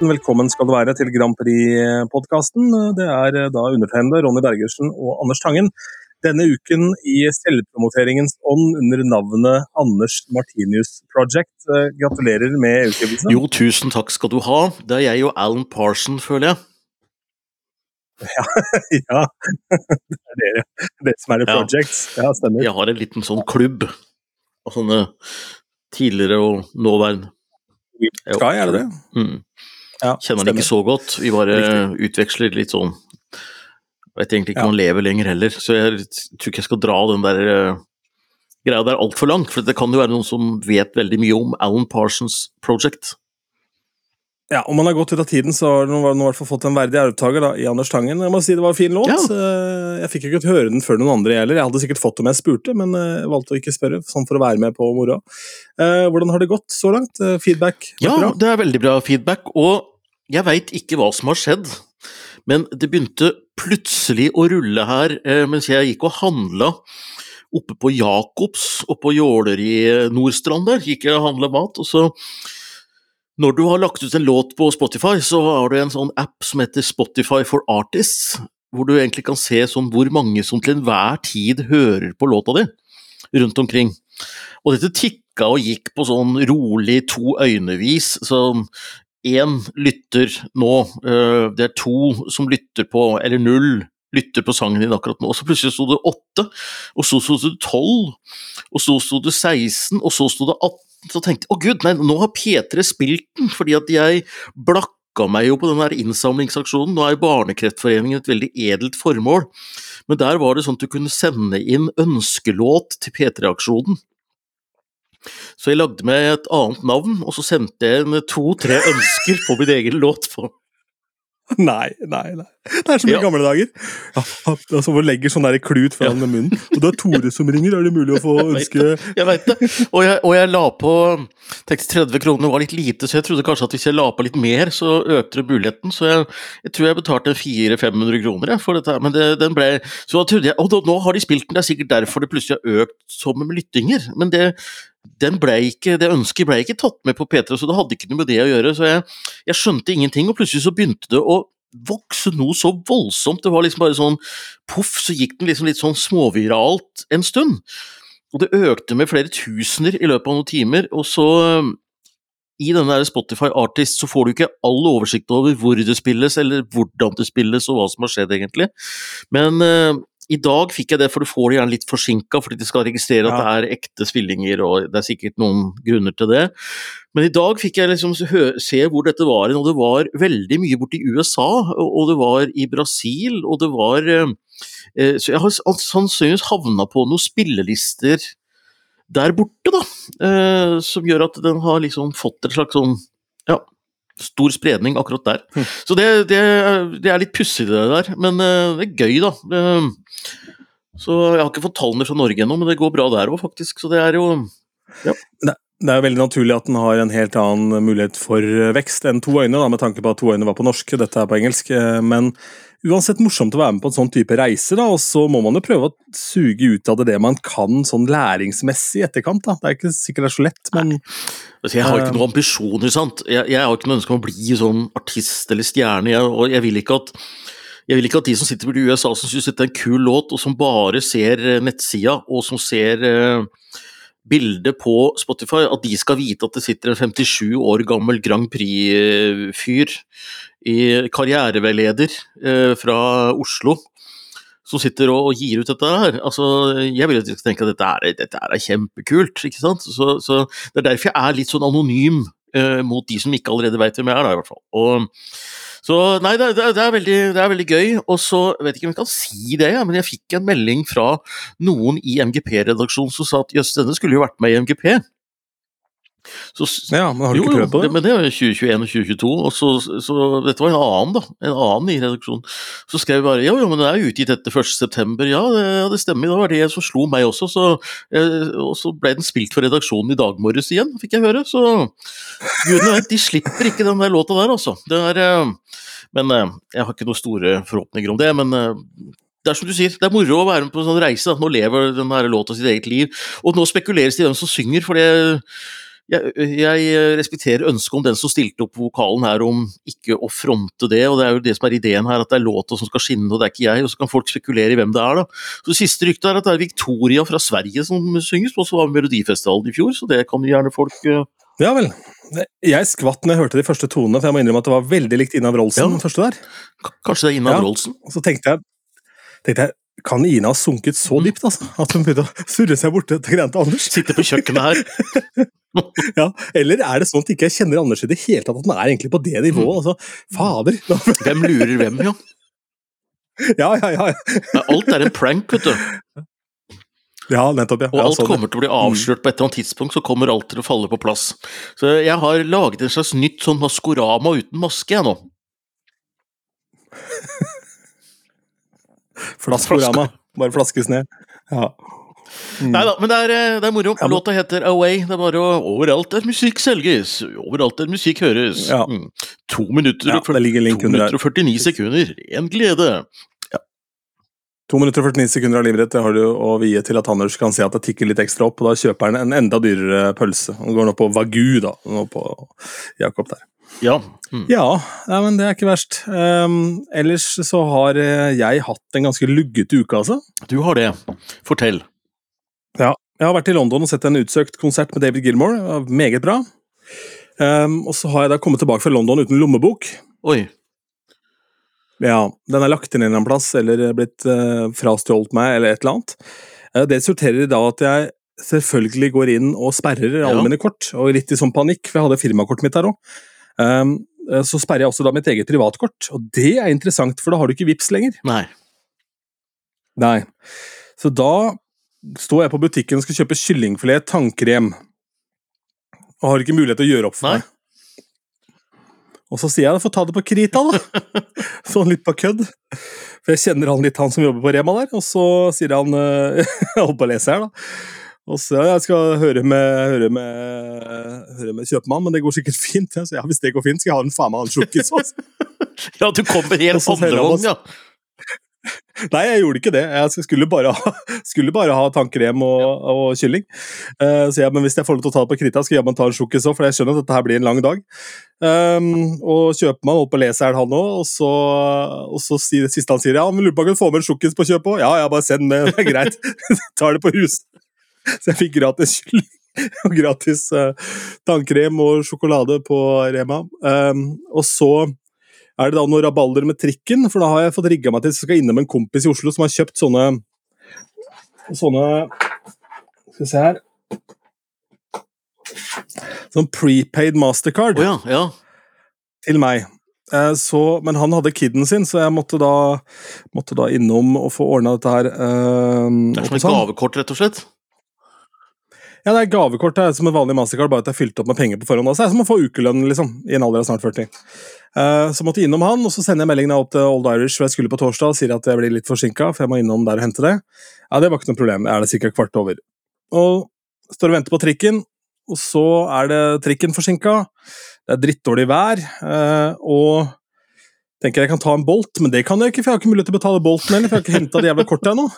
Velkommen skal du være til Grand Prix-podcasten. Det da undertegnede Ronny Bergersen og Anders Tangen. Denne uken i selvpromoteringens ånd under navnet Anders Martinius Project. Gratulerer med utgivelsen. Jo, tusen takk skal du ha. Det jeg og Alan Parson, føler jeg. Ja, det som det projects. Ja, stemmer. Jeg har en liten sånn klubb av sånne tidligere og nåværende. Sky, det? Ja, kjenner den ikke så godt. Vi bare utveksler litt sånn. Jeg vet egentlig ikke om han lever lenger heller, så jeg tror ikke jeg skal dra den der greia der alt for langt, for det kan jo være noen som vet veldig mye om Alan Parsons Project. Ja, om man har gått ut av tiden, så har man i hvert fall fått en verdig arvtaker da, i Anders Tangen. Jeg må si det var en fin låt. Ja. Jeg fikk ikke høre den før noen andre heller. Jeg hadde sikkert fått om jeg spurte, men jeg valgte å ikke spørre, sånn for å være med på moro. Hvordan har det gått så langt? Feedback? Ja, det veldig bra feedback, og jeg vet ikke hva som har skjedd, men det begynte plutselig å rulle her mens jeg gikk og handlet oppe på Jakobs, oppe på Jåler i Nordstrand der, gikk jeg og handlet mat, og så når du har lagt ut en låt på Spotify, så har du en sånn app som heter Spotify for Artists, hvor du egentlig kan se sånn hvor mange som til enhver tid hører på låta di rundt omkring. Og dette tikka og gikk på sånn rolig 2 øynevis, sånn en lytter nå, det 2 som lytter på, eller 0 lytter på sangen din akkurat nå, og så plutselig stod det 8, og så stod det 12, og så stod det 16, og så stod det 18, så tenkte jeg, Gud, nei, nå har P3 spilt den, fordi at jeg blakka meg jo på den her innsamlingsaksjonen, nå Barnekreftforeningen et veldig edelt formål, men der var det sånn at du kunne sende inn ønskelåt til P3-aksjonen, så jeg lagde meg et annet navn, og så sendte jeg 2-3 ønsker på min egen låt på. Nei. Det så mye gamle dager. Ja, altså, hvor legger sånn der klut foran munnen. Og det Tore som ringer, det mulig å få ønske? Jeg vet det. Og jeg la på, tenkte 30 kroner var litt lite, så jeg trodde kanskje at hvis jeg la på litt mer, så økte det muligheten. Så jeg tror jeg betalte 400-500 kroner for dette, men den ble, så da trodde jeg, nå har de spilt den, det sikkert derfor det plutselig har økt som med lyttinger, men det ønsket ble ikke tatt med på P3, så det hadde ikke noe med det å gjøre, så jeg skjønte ingenting, og plutselig så begynte det å vokse noe så voldsomt, det var liksom bare sånn puff, så gikk den liksom litt sånn småviralt en stund, og det økte med flere tusener i løpet av noen timer, og så i denne Spotify Artist så får du ikke all oversikt over hvor det spilles, eller hvordan det spilles, og hva som har skjedd egentlig, men i dag fikk jeg det, for du får det gjerne litt forsinket, fordi de skal registrere at det ekte spillinger, og det sikkert noen grunner til det. Men i dag fikk jeg liksom se hvor dette var, og det var veldig mye borte i USA, og det var i Brasil, og det var så jeg har sannsynligvis havnet på noen spillelister der borte da, som gjør at den har liksom fått et slags sånn, stor spredning akkurat der. Så det litt pussig det der, men det gøy da. Så jeg har ikke fått tallene fra Norge ennå, men det går bra der også faktisk, så det jo... Ja. Det jo veldig naturlig at den har en helt annen mulighet for vekst enn 2 øyne, da, med tanke på at 2 øyne var på norsk, dette på engelsk, men uansett morsomt å være med på en sånn type reise, da, og så må man jo prøve å suge ut av det man kan sånn læringsmessig i etterkant, da. Det ikke sikkert det så lett, men... Altså, jeg har ikke noen ambisjoner, sant? Jeg har ikke noen ønske om å bli sånn artist eller stjerne, og jeg vil ikke at de som sitter i USA som synes dette en kul låt, og som bare ser nettsida, og som ser bildet på Spotify, at de skal vite at det sitter en 57 år gammel Grand Prix-fyr i karriereveileder fra Oslo, som sitter og gir ut dette her. Altså, jeg vil jo tenke at dette kjempekult, ikke sant? Så det derfor jeg litt sånn anonym mot de som ikke allerede vet hvem jeg da, i hvert fall. Så nei, det veldig gøy, og så vet jeg ikke om jeg kan si det, men jeg fikk en melding fra noen i MGP-redaksjonen som sa at jøss, denne skulle jo vært med i MGP. Så, ja, men har du ikke prøvd på det? Men det 2021 og 2022, og så dette var en annen i redaksjonen. Så skrev jeg bare, jo, men det jo utgitt etter 1. september, ja, det stemmer, det var det som slo meg også, og så ble den spilt for redaksjonen i dag morges igjen, fikk jeg høre, så gudene vet, de slipper ikke den der låta der, altså. Men jeg har ikke noen store forhåpninger om det, men det som du sier, det moro å være med på en sånn reise, nå lever den her låta sitt eget liv, og nå spekuleres det i hvem som synger, for Jeg respekterer ønsket om den som stilte opp vokalen her om ikke å fronte det, og det er jo det som er ideen her, at det er låta som skal skinne, og det er ikke jeg, og så kan folk spekulere i hvem det er da. Så siste rykte er at det er Victoria fra Sverige som synger, som også var med Melodifestivalen i fjor, så det kan gjerne folk... Ja vel. Jeg skvatt når jeg hørte de første tonene, for jeg må innrømme at det var veldig likt Ina Wroldsen, den første der. Kanskje det er Ina Wroldsen? Og så tenkte jeg, kan Ina ha sunket så dypt, altså? At hun begynte å surre seg borte til greiene til Anders? Sitte på kjøkkenet her. Ja, eller er det sånn at ikke jeg kjenner Anders i det hele tatt, at den er egentlig på det nivået, altså? Fader! Hvem lurer hvem, ja? Ja. Alt er en prank, vet du. Ja, nettopp, ja. Og alt kommer til å bli avslørt på et eller annet tidspunkt, så kommer alt til å falle på plass. Så jeg har laget en slags nytt sånn Maskorama uten maske, jeg nå. Flaskorama. Bare flaskes ned. Ja. Neida, men det er moro. Låta heter Away. Det er bare overalt der musikk selges. Overalt der musikk høres. 2 minutter og 49 sekunder. En glede. 2 minutter og 49 sekunder av livet ditt har du å vie til at Anders kan se at det tikker litt ekstra opp, og da kjøper han en enda dyrere pølse. Han går nå på Wagyu, da. Nå på Jakob der. Ja. Ja, men det er ikke verst. Ellers så har jeg hatt en ganske luggete uke, altså. Du har det. Fortell. Ja, jeg har vært i London og sett en utsøkt konsert med David Gilmour. Meget bra. Og så har jeg da kommet tilbake fra London uten lommebok. Oi. Ja, den er lagt inn en eller annen plass, eller blitt frastjålet meg, eller et eller annet. Det resulterer i da at jeg selvfølgelig går inn og sperrer alle mine kort, og litt i sånn panikk, for jeg hadde firmakortet mitt der også. Så sperrer jeg også da mitt eget privatkort, og det er interessant, for da har du ikke Vipps lenger. Nei. Så da står jeg på butikken og skal kjøpe kyllingfilet tannkrem, og har ikke mulighet til å gjøre opp for meg. Og så sier jeg, få ta det på krita da. Sånn litt på kødd. For jeg kjenner han som jobber på Rema der, og så sier han, jeg holder på å lese her da. Og så jeg skal høre med kjøpmann, men det går sikkert fint. Så ja, hvis det går fint, skal jeg ha en faen meg en sjukkis også. Ja, du kommer helt handlevogn, ja. Nei, jeg gjorde ikke det. Jeg skulle bare ha tannkrem og kylling. Så men hvis jeg får lov til å ta det på krita, skal jeg ta en sjukkis også, for jeg skjønner at dette her blir en lang dag. Og kjøpmann holdt på å lese her han også, og så sier det siste han sier, ja, men lurer på om jeg kan få med en sjukkis på kjøp også? Ja, bare send med, det er greit. Tar det på hus. Så jeg fikk gratis kylling og gratis tannkrem og sjokolade på Rema. Og så er det da noe rabalder med trikken, for da har jeg fått rigget meg til, så skal jeg innom en kompis i Oslo som har kjøpt sånne skal vi se her, sånn prepaid Mastercard til meg. Men han hadde kidden sin, så jeg måtte da innom og få ordnet dette her. Det er som et gavekort, rett og slett? Ja, det er gavekort som en vanlig Mastercard, bare at jeg fylte opp med penger på forhånd. Så det er som å få ukelønn, liksom, i en alder av snart 40. Så måtte jeg innom han, og så sender jeg meldingen opp til Old Irish, for jeg skulle på torsdag, og sier at jeg blir litt forsinket, for jeg må innom der og hente det. Ja, det var ikke noe problem, det sikkert kvart over. Og står og venter på trikken, og så det trikken forsinket, det drittdårlig vær, og tenker jeg kan ta en bolt, men det kan jeg ikke, for jeg har ikke mulighet til å betale bolten heller, for jeg har ikke hentet det jævla kortet ennå.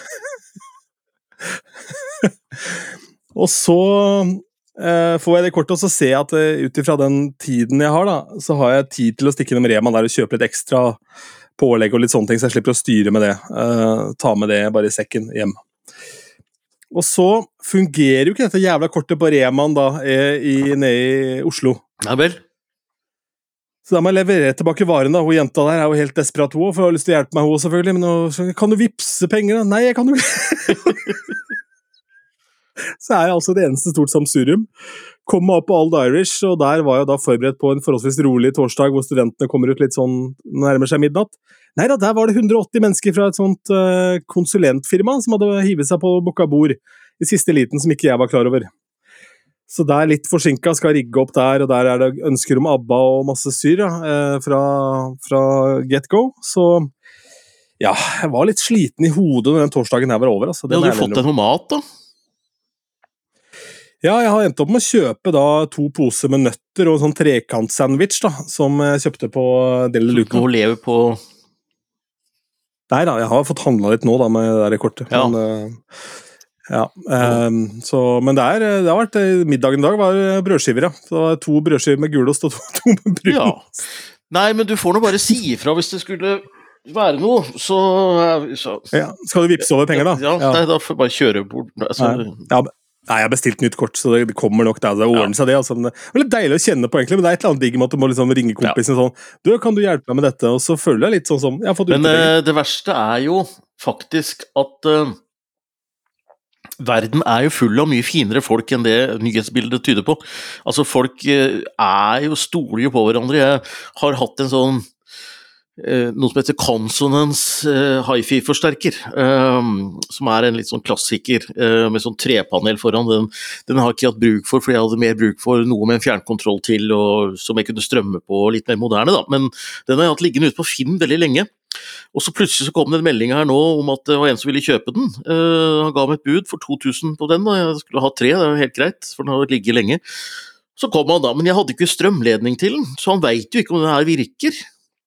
Og så får jeg det kortet, og så ser jeg at utifra den tiden jeg har da, så har jeg tid til å stikke innom Rema der og kjøpe litt ekstra pålegg og litt sånne ting, så jeg slipper å styre med det. Ta med det bare i sekken hjem. Og så fungerer jo ikke dette jævla kortet på Remaen da, nede i Oslo. Ja vel. Så da må jeg levere tilbake varen da, hun jenta der jo helt desperat hun, for hun har lyst til å hjelpe meg hun selvfølgelig, men nå, kan du vipse penger da? Nei, jeg kan jo ikke. Så det altså det eneste stort samsurium. Kom meg opp på Old Irish, og der var jeg da forberedt på en forholdsvis rolig torsdag, hvor studentene kommer ut litt sånn, nærmer seg midnatt. Nei da, der var det 180 mennesker fra et sånt konsulentfirma, som hadde hivet seg på booka bord i siste liten, som ikke jeg var klar over. Så det litt forsinket, skal rigge opp der, og der det ønsker om ABBA og masse syr fra Get-Go. Så ja, jeg var litt sliten i hodet når den torsdagen her var over. Altså. Hadde du fått deg noe mat da? Ja, jeg har endt opp med å kjøpe da 2 poser med nøtter og en sånn trekant-sandwich da, som jeg kjøpte på Deli Luca. Du må leve på... Nei da, jeg har fått handlet litt nå da med det der kortet. Ja. Men, Ja, men det har vært middagen i dag var brødskiver, ja. Så det var 2 brødskiver med gulost og 2 med brunost. Nei, men du får nå bare si ifra hvis det skulle være noe, så ja, skal du vippse over penger da? Ja, nei, da får jeg bare kjøre bort. Altså. Nei, jeg har bestilt nytt kort, så det kommer nok der, det ordner seg det. Altså. Det er litt deilig å kjenne på egentlig, men det er et eller annet digg med at du må liksom ringe kompisen sånn, du, kan du hjelpe meg med dette? Og så føler jeg litt sånn som, jeg har fått Men det verste er jo faktisk at verden er jo full av mye finere folk enn det nyhetsbildet tyder på. Altså, folk stoler jo på hverandre. Jeg har hatt en sånn noe som heter Consonance hi-fi-forsterker, som en litt sånn klassiker med sånn trepanel foran. Den har jeg ikke hatt bruk for, fordi jeg hadde mer bruk for noe med en fjernkontroll til, og som jeg kunne strømme på litt mer moderne da. Men den har jeg hatt liggende ute på Finn veldig lenge. Og så plutselig så kom det en melding her nå om at det var en som ville kjøpe den. Han ga meg et bud for 2000 på den, og jeg skulle ha 3, det var helt greit, for den har ligget lenge. Så kom han da, men jeg hadde ikke strømledning til den, så han vet jo ikke om den her virker.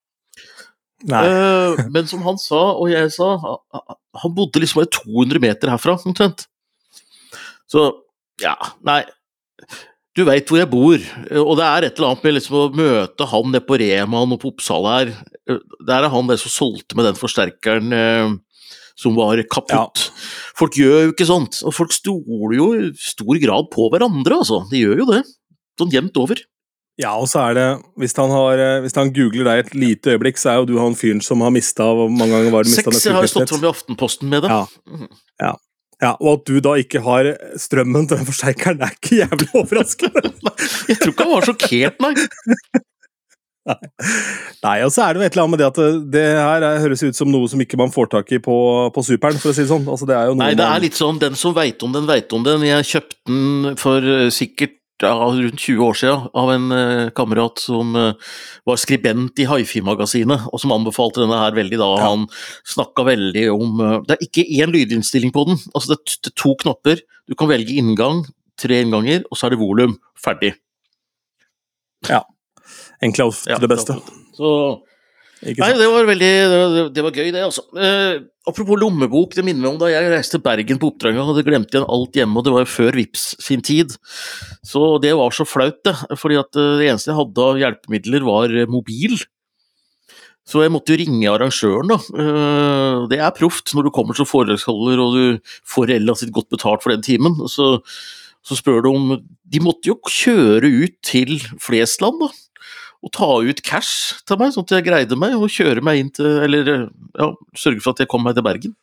Men som han sa, og jeg sa, han bodde liksom bare 200 meter herfra, omtrent. Så, ja, nei, du vet hvor jeg bor, og det et eller annet med liksom å møte han nede på Remaen og på Oppsal her. Der han der som solgte med den forsterkeren som var kaputt. Ja. Folk gjør jo ikke sånt, og folk stoler jo i stor grad på hverandre, altså. De gjør jo det, sånn jevnt over. Ja, og så det, hvis han googler deg et lite øyeblikk, så jo du han fyren som har mistet, hvor mange ganger var det mistet? 6, jeg har jo stått fram i Aftenposten med det. Ja, og at du da ikke har strømmen til den forsterkeren, ikke jævlig overraskende. Jeg tror ikke han var sjokkert, nei. Nei, og så det jo et eller annet med det at det her høres ut som noe som ikke man får tak i på Superen, for å si det sånn. Altså, det jo noe nei, det litt sånn, den som vet om den, vet om den. Jeg kjøpte den for sikkert rundt 20 år siden av en kamerat som var skribent i hi-fi-magasinet, og som anbefalte denne her veldig da. Han snakket veldig om, det ikke en lydinnstilling på den, altså det 2 knopper, du kan velge inngang, 3 innganger, og så det volum, ferdig. Ja, egentlig ofte det beste. Så nei, det var veldig, det var gøy det altså. Apropos lommebok, det minner meg om da jeg reiste til Bergen på oppdrag, og hadde glemt igjen alt hjemme, og det var jo før Vips sin tid. Så det var så flaut det, fordi at det eneste jeg hadde av hjelpemidler var mobil. Så jeg måtte jo ringe arrangøren da. Det proft når du kommer som foredragsholder, og du får relativt godt betalt for den timen. Så spør du om, de måtte jo kjøre ut til Flesland da, og ta ut cash til meg, sånn at jeg greide meg, og kjøre meg inn til, eller sørge for at jeg kom meg til Bergen.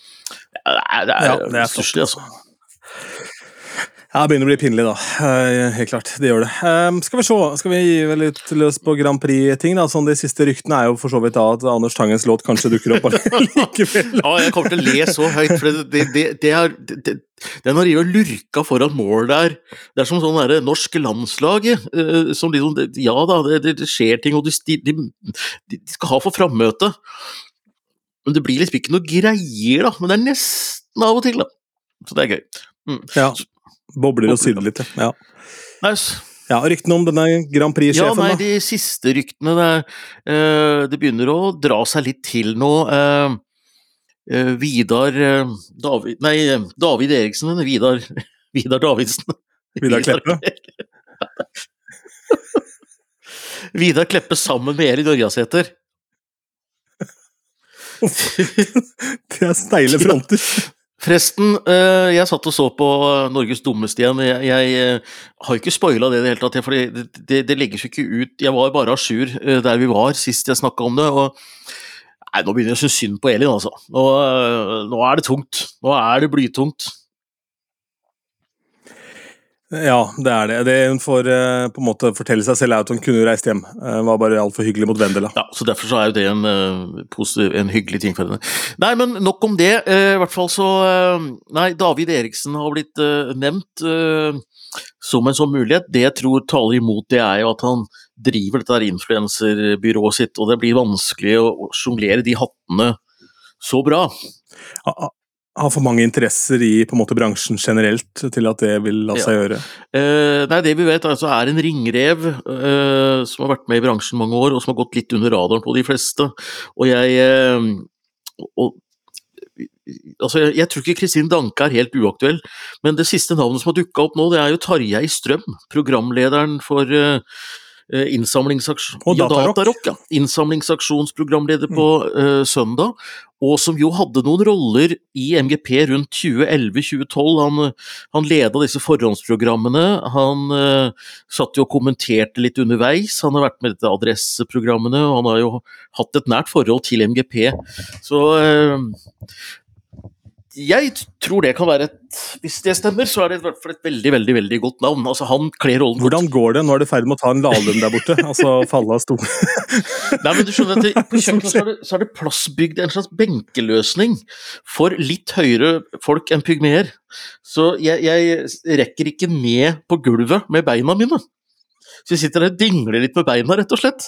Det største, altså. Ja, det begynner å bli pinlig da, helt klart, det gjør det. Skal vi gi vel litt løs på Grand Prix-ting da? Sånn, de siste ryktene jo for så vidt da, at Anders Tangens låt kanskje dukker opp likevel. Ja, jeg kommer til å le så høyt, for den har jo lurka foran mål der. Det som sånn der norske landslaget, som liksom, ja da, det skjer ting, og de skal ha for frammøte. Men det blir liksom ikke noe greier da, men det nesten av og til da. Så det gøy. Ja, bobler og syder litt, ja. Nice. Ja, ryktene om denne Grand Prix-sjefen da? Ja, nei, de siste ryktene, det begynner å dra seg litt til nå. David Eriksen, Vidar Davidsen. Vidar Kleppe? Vidar Kleppe sammen med Eli Norgasæter. Det steile fronter. Forresten, jeg satt og så på Norges dummeste igjen. Jeg har ikke spoilet det i det hele tatt, fordi det legges jo ikke ut. Jeg var bare à jour der vi var sist jeg snakket om det, og nei, nå begynner jeg å synes synd på Elin, altså. Nå det tungt. Nå det blytungt. Ja, det det. Det hun får på en måte fortelle seg selv at hun kunne reist hjem. Det var bare alt for hyggelig mot Vendela. Ja, så derfor så jo det en hyggelig ting for henne. Nei, men nok om det. I hvert fall så nei, David Eriksen har blitt nevnt som en sånn mulighet. Det jeg tror taler imot det jo at han driver dette der influencerbyrået sitt, og det blir vanskelig å jonglere de hattene så bra. Har for mange interesser i på en måte bransjen generelt til at det vil la seg gjøre? Nei, det vi vet altså en ringrev som har vært med i bransjen mange år, og som har gått litt under radaren på de fleste, og altså jeg tror ikke Kristin Danke helt uaktuell, men det siste navnet som har dukket opp nå, det jo Tarjei Strøm, programlederen for innsamlingsaksjon, Og Datarock. Ja. Innsamlingsaksjonsprogramleder på søndag, og som jo hadde noen roller i MGP rundt 2011-2012. Han ledet disse forhåndsprogrammene, han satt jo og kommenterte litt underveis, han har vært med dette adresseprogrammene, og han har jo hatt et nært forhold til MGP, så jeg tror det kan være hvis det stemmer, så det i hvert fall et veldig, veldig, veldig godt navn. Altså, han kler rollen godt. Hvordan går det? Nå det ferdig med å ta en Lahlum der borte, altså falle av stolen. Nei, men du skjønner at på kjøkkenet så det plassbygd en slags benkeløsning for litt høyere folk enn pygmeer. Så jeg rekker ikke ned på gulvet med beina mine. Så jeg sitter der og dingler litt med beina, rett og slett.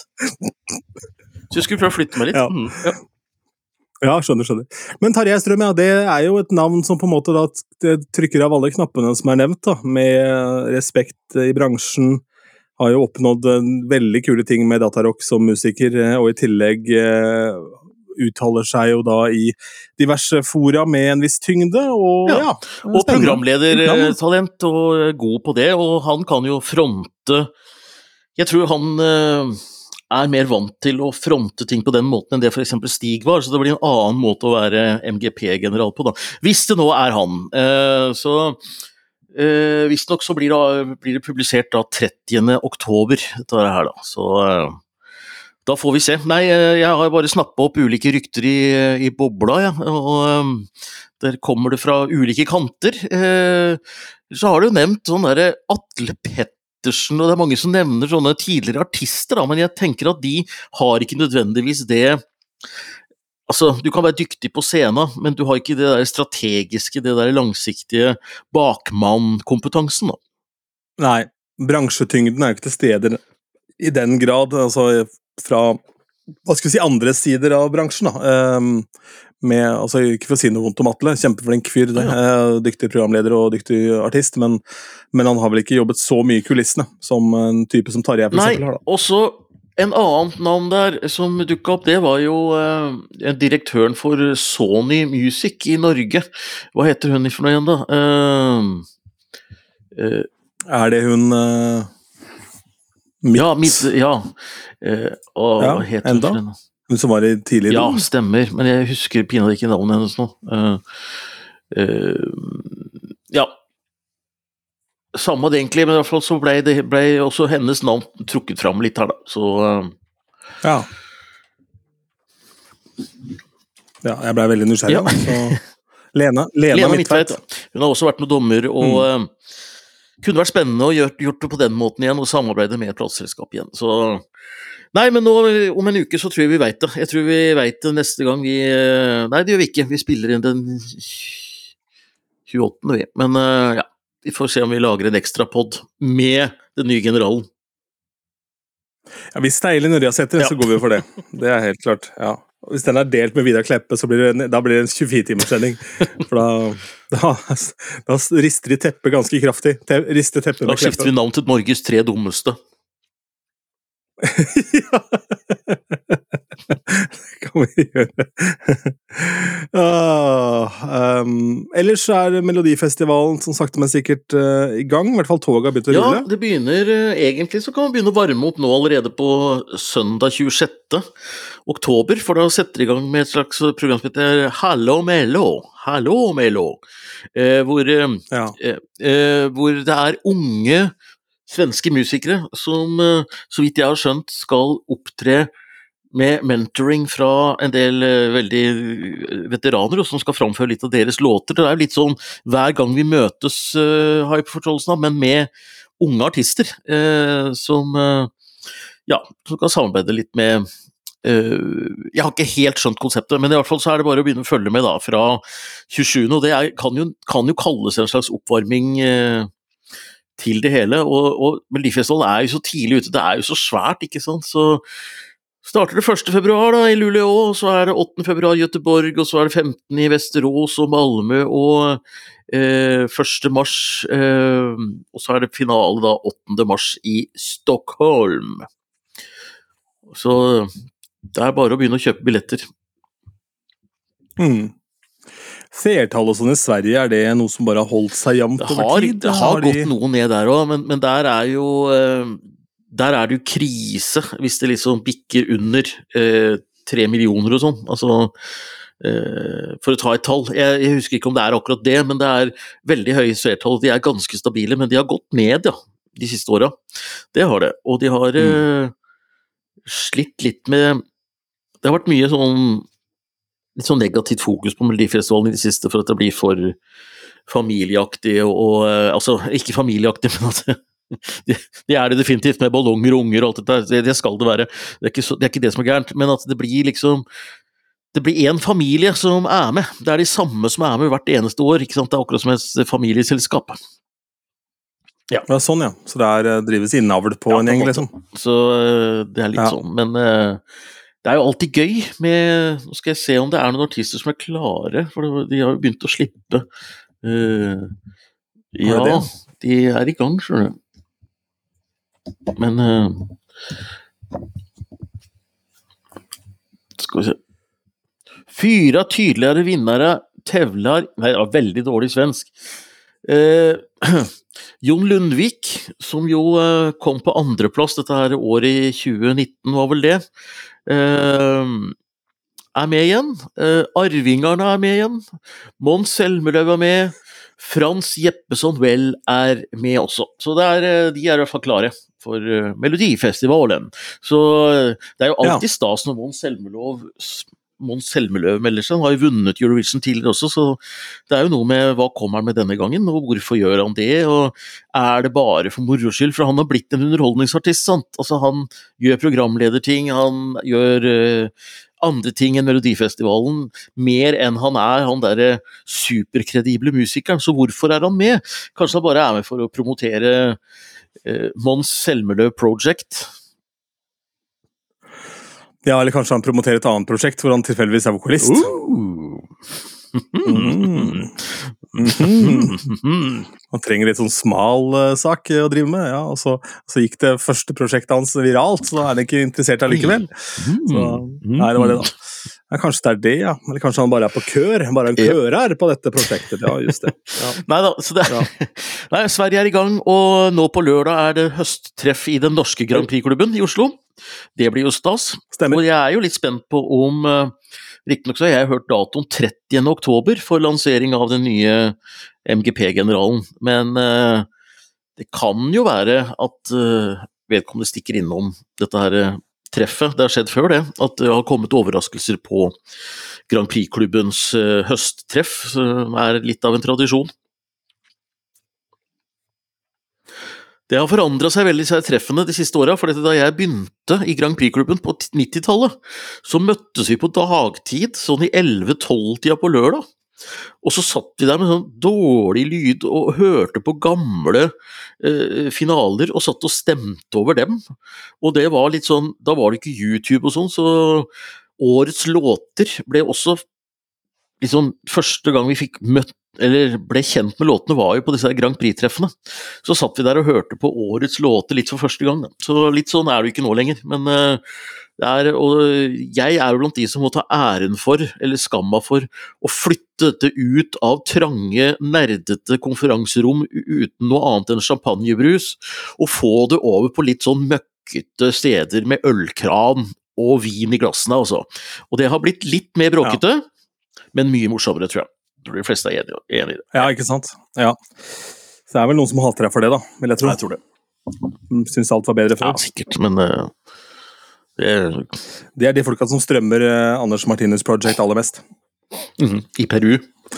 Så jeg skulle prøve å flytte meg litt. Ja. Ja, skjønner. Men Tarjei Strøm, ja, det jo et navn som på en måte da trykker av alle knappene som nevnt, da, med respekt i bransjen, har jo oppnådd veldig kule ting med Datarock som musiker, og i tillegg uttaler seg jo da i diverse fora med en viss tyngde, og ja, og programledertalent og god på det, og han kan jo fronte, jeg tror han mer vant til å fronte ting på den måten enn det for eksempel Stig var, så det blir en annen måte å være MGP-general på da. Hvis det nå han. Så visst nok så blir det publisert da 30. oktober, dette her da. Så da får vi se. Nei, jeg har bare snappet opp ulike rykter i bobla, ja, og der kommer det fra ulike kanter. Så har du jo nevnt sånn der Atle Pettersen, og det mange som nevner sånne tidligere artister, da, men jeg tenker at de har ikke nødvendigvis det. Altså, du kan være dyktig på scenen, men du har ikke det der strategiske, det der langsiktige bakmannkompetansen da. Nei, bransjetyngden jo ikke til stede i den grad, altså fra, hva skal vi si, andre sider av bransjen da. Altså ikke for å si noe vondt om Atle, kjempeflink fyr, dyktig programleder og dyktig artist, men han har vel ikke jobbet så mye i kulissene som en type som Tarjei for eksempel har da. Og så en annen navn der som dukket opp, det var jo direktøren for Sony Music i Norge. Hva heter hun for noe igjen da? Det hun hva heter hun for henne? Hun som var i tidligere? Ja, stemmer, men jeg husker pinadø ikke navnet hennes nå. Ja, samme det egentlig, men i hvert fall så ble også hennes navn trukket fram litt her da, så ja, jeg ble veldig nysgjerrig, så Lena Midtveit. Hun har også vært med dommer, og kunne vært spennende å gjort det på den måten igjen, og samarbeide med et plateselskap igjen, så nei, men nå, om en uke så tror jeg vi vet det. Jeg tror vi vet det neste gang nei, det gjør vi ikke. Vi spiller inn den 28. vi. Men ja, vi får se om vi lager en ekstra podd med den nye generalen. Ja, hvis Steile Nørjasetter, så går vi for det. Det helt klart, ja. Hvis den delt med Vidar Kleppe, så blir det en 24-timers-sending. For da rister de teppet ganske kraftig. Rister teppet med Kleppe. Da skifter vi navn til Norges 3 dummeste. Ja, det kan vi gjøre. Ellers Melodifestivalen som sakte men sikkert i gang, i hvert fall toget har begynt å rulle. Ja, det begynner egentlig, så kan man begynne å varme opp nå allerede på søndag 26. oktober, for da setter de i gang med et slags program som heter Hallo Melo, hvor det unge svenske musikere som, så vidt jeg har skjønt, skal opptre med mentoring fra en del veldig veteraner, og som skal framføre litt av deres låter. Det litt sånn, hver gang vi møtes, har jeg på forståelsen av, men med unge artister, som kan samarbeide litt med jeg har ikke helt skjønt konseptet, men i hvert fall så det bare å begynne å følge med da, fra 27. Og det kan jo kalles en slags oppvarming til det hele, og Melodifestivalen jo så tidlig ute, det jo så svært, ikke sant, så starter det 1. februar da, i Luleå, og så det 8. februar i Göteborg, og så det 15. i Västerås og Malmö, og 1. mars, og så det finale da 8. mars i Stockholm. Så det bare å begynne å kjøpe billetter. Seertall og sånn I Sverige, det noe som bare har holdt seg jevnt over tid? Det har gått noe ned der også, men der der det jo krise hvis det liksom bikker under 3 millioner og sånn, altså for å ta et tall, jeg husker ikke om det akkurat det, men det veldig høye seertall, de ganske stabile, men de har gått ned, ja, de siste årene. Det har det, og de har slitt litt med, det har vært mye sånn, litt sånn negativt fokus på Melodifestivalen I det siste, for at det blir for familieaktig, og altså, ikke familieaktig, men at det det definitivt med ballonger og unger og alt dette, det skal det være, det ikke det som gærent, men at det blir liksom, det blir en familie som med, det de samme som med hvert eneste år, ikke sant, det akkurat som et familieselskap. Ja, sånn ja, så det drives innavl på en gjeng liksom. Så det litt sånn, men det jo alltid gøy med, nå skal jeg se om det noen artister som klare, for de har jo begynt å slippe, ja, de I gang, skjønner du. Men skal vi se 4 tydeligere vinnere tevlar, nei, det var veldig dårlig svensk. Jon Lundvik, som jo kom på andreplass dette her året I 2019, var vel det, med igjen. Arvingerne med igjen. Måns Zelmerlöw med. Frans Jeppesson vel med også. Så de I hvert fall klare for Melodifestivalen. Så det jo alltid stas når Måns Zelmerlöw melder seg. Han har jo vunnet Eurovision tidligere også, så det jo noe med hva kommer han med denne gangen, og hvorfor gjør han det, og det bare for moro skyld, for han har blitt en underholdningsartist, sant? Altså han gjør programlederting, han gjør andre ting enn Melodifestivalen, mer enn han han der superkredible musikeren, så hvorfor han med? Kanskje han bare med for å promotere Måns Zelmerlöw Project? Ja, eller kanskje han promoterer et annet prosjekt hvor han tilfeldigvis vokalist. Han trenger litt sånn smal sak å drive med, ja, og så gikk det første prosjektet hans viralt, så han ikke interessert allikevel. Så, nei, det var det da. Ja, kanskje det det, ja. Eller kanskje han bare på kør, bare en kører på dette prosjektet, ja, just det. Ja. Neida, så det nei, Sverige I gang, og nå på lørdag det høsttreff I den norske Grand Prix-klubben I Oslo. Det blir jo stas. Stemmer. Og jeg jo litt spent på om, riktig nok så har jeg hørt datoen 30. oktober for lansering av den nye MGP-generalen, men det kan jo være at vedkommende stikker innom dette her treffet. Det har skjedd før det, at det har kommet overraskelser på Grand Prix-klubbens høsttreff, som litt av en tradisjon. Det har forandret seg veldig I treffene de siste årene, for da jeg begynte I Grand Prix-klubben på 90-tallet, så møttes vi på dagtid, sånn I 11-12-tida på lørdag, og så satt vi der med sånn dårlig lyd og hørte på gamle finaler og satt og stemte over dem, og det var litt sånn, da var det ikke YouTube og sånn, så årets låter ble også liksom første gang vi fikk møtt eller ble kjent med låtene var jo på disse Grand Prix-treffene. Så satt vi der og hørte på årets låter litt for første gang. Da. Så litt sånn det jo ikke nå lenger. Men og jeg jo blant de som må ta æren for, eller skamma for, å flytte dette ut av trange, nerdete konferanserom uten noe annet enn champagnebrus, og få det over på litt sånn møkkete steder med ølkran og vin I glassene, altså. Og det har blitt litt mer bråkete, men mye morsommere, tror jeg. De fleste enig I det. Ja, ikke sant? Ja. Så det vel noen som hater deg for det da, vil jeg tro. Jeg tror det. Synes alt var bedre før. Ja, sikkert, men det de folka som strømmer Anders Martinus Project aller mest. I Peru.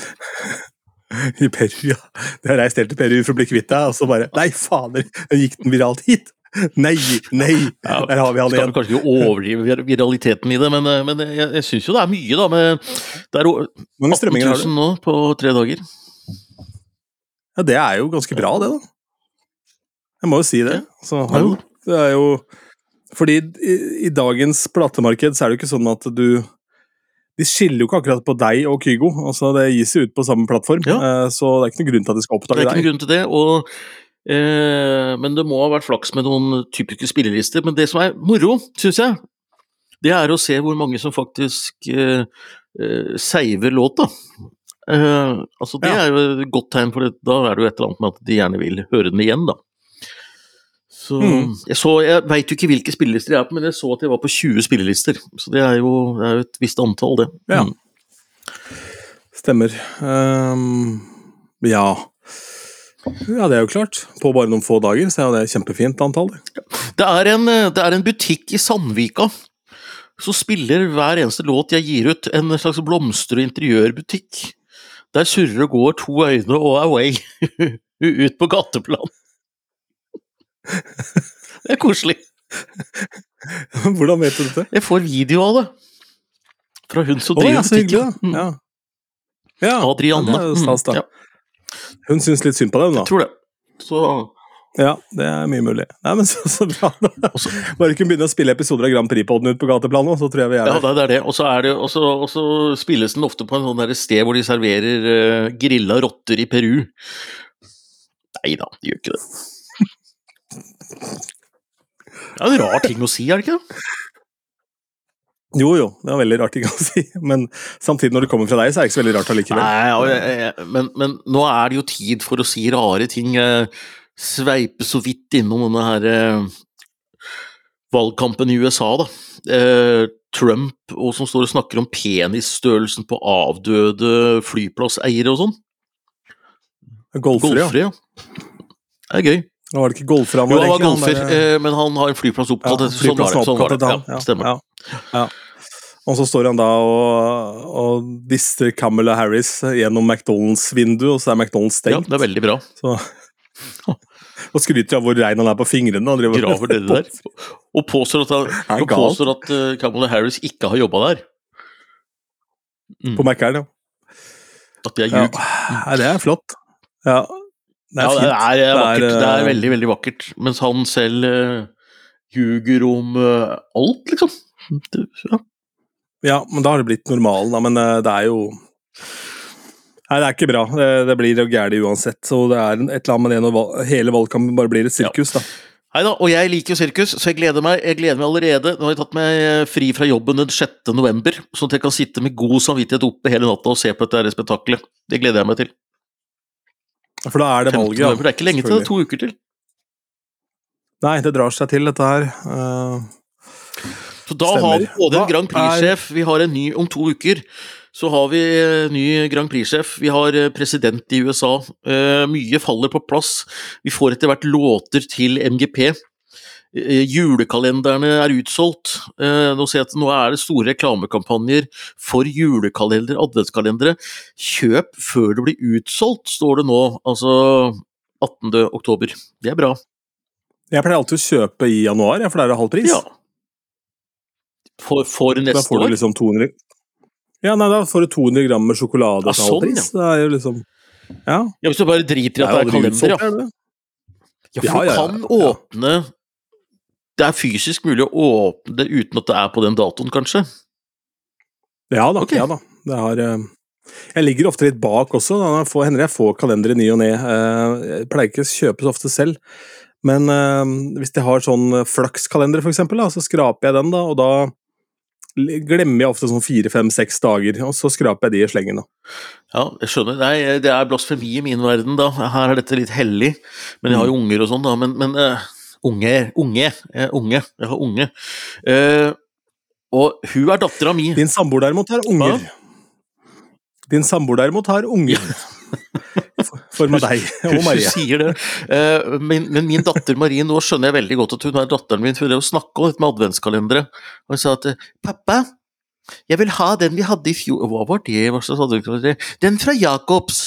I Peru, ja. Det har reist helt til Peru for å bli kvitt deg, og så bare, nei fader, gikk den viralt hit? Nei, ja, der har vi han igjen. Skal kanskje ikke overdrive viraliteten I det, men jeg synes jo det mye da, med det 18 000 nå på 3 dager. Ja, det jo ganske bra det da. Jeg må jo si det. Så, det jo, fordi I dagens platemarked så det jo ikke sånn at de skiller jo ikke akkurat på deg og Kygo, altså det gis jo ut på samme plattform, så det ikke noen grunn til at de skal oppdage deg. Det ikke noen grunn til det, og men det må ha vært flaks med noen typiske spillelister, men det som moro, synes jeg, det å se hvor mange som faktisk seiver låta. Altså det er jo et godt tegn, for det. Da er det jo et eller annet med at de gjerne vil høre den igjen, da. Så jeg vet jo ikke hvilke spillelister jeg er på, men jeg så at jeg var på 20 spillelister, så det er jo et visst antall, det. Ja. Stemmer. Ja. Ja, det er jo klart. På bare noen få dager, så er det kjempefint antall. Det er en butikk i Sandvika, så spiller hver eneste låt jeg gir ut en slags blomster- og interiørbutikk. Der surrer og går to øyne og away ut på gateplan. Det er koselig. Hvordan vet du dette? Jeg får video av det. Fra hun som driver så hyggelig, butikken. da. Ja. Adrianne. Det er jo stas, da. Ja. Hun synes litt synd på dem, da. Jeg tror det. Så... Ja, det er mye mulig. Nei, men så bra da. Bare ikke begynne å spille episoder av Grand Prix-podden ut på gateplanen, så tror jeg vi er der. Ja, det er det. Og så spilles den ofte på en sånn der sted hvor de serverer grilla rotter i Peru. Neida, de gjør ikke det. Det er en rar ting å si, er det ikke det? Jo, det er veldig rart ting å si, men samtidig når det kommer fra deg, så er det ikke så veldig rart allikevel. Nei, men nå er det jo tid for å si rare ting. Sveipe så vidt innom denne her valgkampen i USA, da. Trump, og som står og snakker om penisstørrelsen på avdøde flyplasseiere og sånn. Golfere, ja. Det er gøy. Nå var det ikke golfer han var, egentlig? Jo, han var golfer, men han har en flyplass oppkalt etter. Sånn var det. Ja, stemmer. Ja. Og så står han da og dister Kamala Harris gjennom McDonald's-vinduet, og så er McDonald's stengt. Ja, det er veldig bra. Og skryter av hvor rein han er på fingrene. Graver det der. Og påstår at Kamala Harris ikke har jobbet der. På Mac-eren, ja. At det er ljug. Ja, det er flott. Ja, det er fint. Det er vakkert. Det er veldig, veldig vakkert. Mens han selv ljuger om alt, liksom. Ja, men da har det blitt normalen, da. Men det er jo... Nei, det er ikke bra. Det blir jo gærlig uansett. Så det er et eller annet med det når hele valgkampen bare blir et sirkus, da. Neida, og jeg liker jo sirkus, så jeg gleder meg allerede. Nå har jeg tatt meg fri fra jobben den 6. november, sånn at jeg kan sitte med god samvittighet oppe hele natta og se på dette spetakkelet. Det gleder jeg meg til. For da er det valget, ja. Det er ikke lenge til, det er 2 uker til. Nei, det drar seg til dette her. Så da har vi både en Grand Prix-sjef, vi har en ny om 2 uker, så har vi en ny Grand Prix-sjef, vi har president i USA, mye faller på plass, vi får etter hvert låter til MGP, julekalenderne er utsolgt, nå ser jeg at nå er det store reklamekampanjer for julekalender, adventskalendere, kjøp før det blir utsolgt, står det nå, altså 18. oktober, det er bra. Jeg pleier alltid å kjøpe i januar, for det er halv pris. Ja. For neste år? Da får du liksom 200... Ja, nei, da får du 200 gram med sjokolade til halv pris. Det er jo liksom... Ja, hvis du bare driter i at det er kalender, ja. Ja, for du kan åpne... Det er fysisk mulig å åpne det uten at det er på den datoen, kanskje? Ja da, ja da. Det har... Jeg ligger ofte litt bak også, hender jeg får kalender i ny og ned. Jeg pleier ikke å kjøpe så ofte selv, men hvis jeg har sånn flakskalender for eksempel, så skraper jeg den da, og da glemmer jeg ofte sånn 4, 5, 6 dager, og så skraper jeg de i slengen da. Ja, jeg skjønner. Nei, det er blasfemi i min verden da. Her er dette litt hellig, men jeg har jo unger og sånn da, men unge. Jeg har unge. Og hun er datteren min. Din samboer derimot har unger. Hva? Din samboer derimot har unger. For med deg og Marie. Hun sier det. Men min datter Marie, nå skjønner jeg veldig godt at hun er datteren min, for det å snakke om dette med adventskalendere. Og hun sa at, pappa, jeg vil ha den vi hadde i fjor. Hva var det? Hva slags adventskalender? Den fra Jacobs.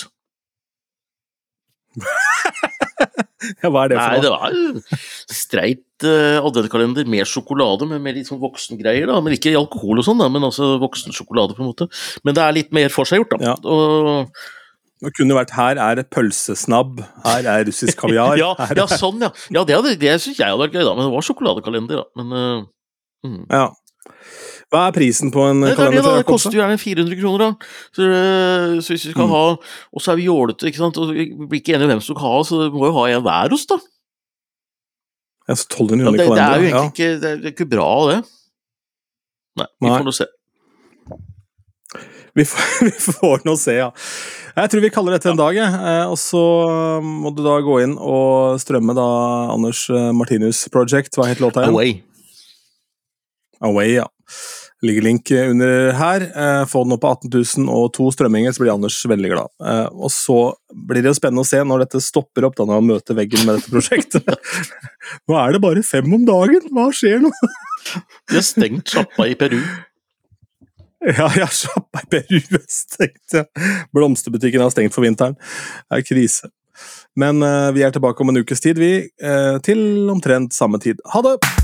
Ja, hva er det for noe? Nei, det var streit adventskalender med sjokolade, med litt sånn voksengreier da, men ikke alkohol og sånn da, men altså voksen sjokolade på en måte. Men det er litt mer for seg gjort da. Ja. Og det kunne vært, her er pølsesnabb, her er russisk kaviar. Ja, sånn, ja. Ja, det synes jeg hadde vært gøy da, men det var sjokoladekalender da. Men, Ja. Hva er prisen på en kalender? Det koster jo gjerne 400 kroner da. Så hvis vi skal ha, og så er vi jålete, ikke sant? Og vi blir ikke enige hvem som skal ha, så vi må jo ha en hver hos da. Ja, så 1200 kalender. Det er jo egentlig ikke, det er ikke bra det. Nei, vi får nå se. Vi får nå se, ja. Jeg tror vi kaller dette en dag, og så må du da gå inn og strømme da Anders Martinus Project. Hva heter låta igjen? Away, ja. Ligger link under her. Få den opp på 18.002 strømminger, så blir Anders veldig glad. Og så blir det jo spennende å se når dette stopper opp, da når han møter veggen med dette prosjektet. Nå er det bare 5 om dagen. Hva skjer nå? De har stengt sjappa i Peru. Ja, sjappa i Peru er stengt, ja. Blomsterbutikken har stengt for vinteren. Det er krise. Men vi er tilbake om en ukes tid, vi, til omtrent samme tid. Ha det!